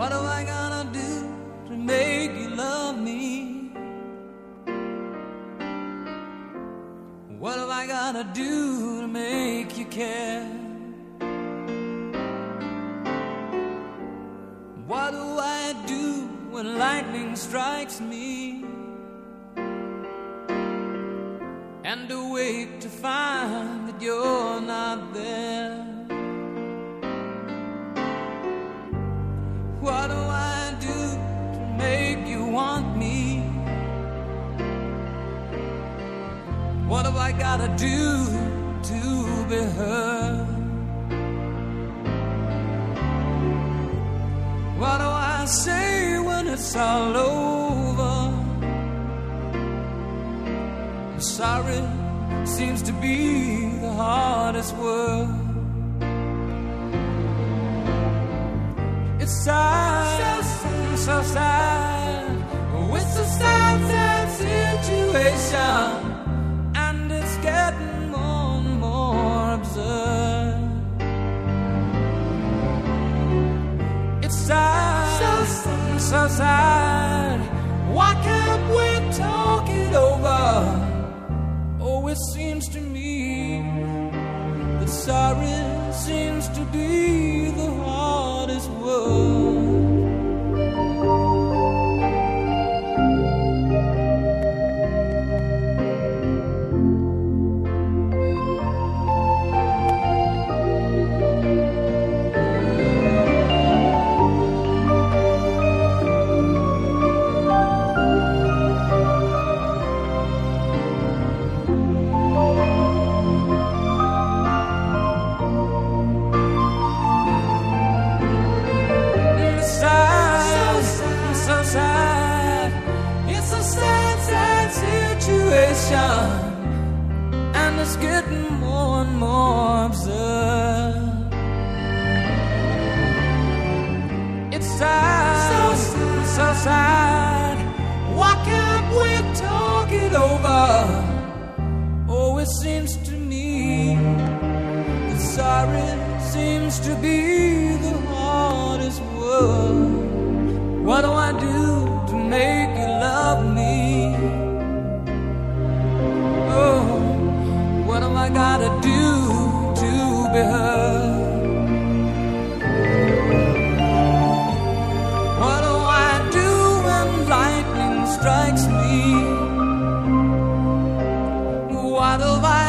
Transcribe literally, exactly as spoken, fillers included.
What am I gonna do to make you love me? What am I gonna do to make you care? What do I do when lightning strikes me and awake to find that you're not there? What do I do to make you want me? What have I gotta do to be heard? What do I say when it's all over? Sorry seems to be the hardest word. It's sad, so sad, so sad. It's a sad, sad situation, and it's getting more and more absurd. It's sad, so sad, so sad. Why can't we talk it over? Oh, it seems to me that sorry seems to be the hardest word. And it's getting more and more absurd. It's sad, so sad, so sad. Why can't we talk it over? Oh, it seems to me that sorry seems to be the hardest word. What do I do to make you love me? Oh, what am I gotta do to be heard? What do I do when lightning strikes me? What have I